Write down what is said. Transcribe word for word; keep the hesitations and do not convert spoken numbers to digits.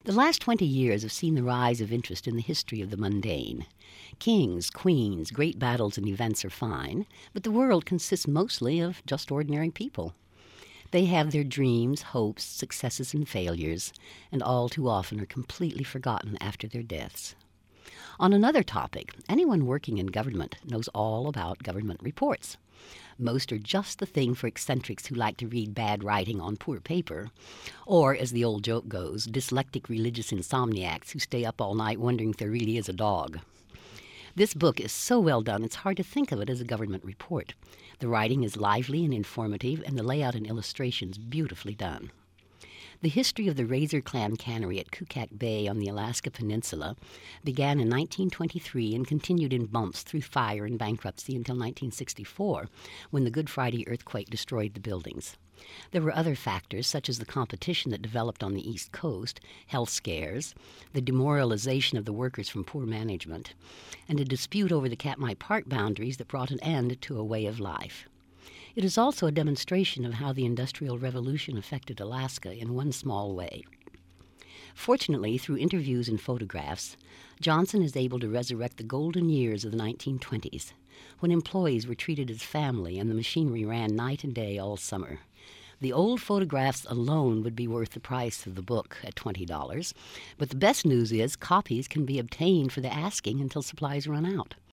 The last twenty years have seen the rise of interest in the history of the mundane. Kings, queens, great battles and events are fine, but the world consists mostly of just ordinary people. They have their dreams, hopes, successes, and failures, and all too often are completely forgotten after their deaths. On another topic, anyone working in government knows all about government reports. Most are just the thing for eccentrics who like to read bad writing on poor paper, or, as the old joke goes, dyslectic religious insomniacs who stay up all night wondering if there really is a dog. This book is so well done it's hard to think of it as a government report. The writing is lively and informative, and the layout and illustrations beautifully done. The history of the Razor Clan cannery at Kukak Bay on the Alaska Peninsula began in nineteen twenty-three and continued in bumps through fire and bankruptcy until nineteen sixty-four, when the Good Friday earthquake destroyed the buildings. There were other factors, such as the competition that developed on the East Coast, health scares, the demoralization of the workers from poor management, and a dispute over the Katmai Park boundaries that brought an end to a way of life. It is also a demonstration of how the Industrial Revolution affected Alaska in one small way. Fortunately, through interviews and photographs, Johnson is able to resurrect the golden years of the nineteen twenties, when employees were treated as family and the machinery ran night and day all summer. The old photographs alone would be worth the price of the book at twenty dollars, but the best news is copies can be obtained for the asking until supplies run out.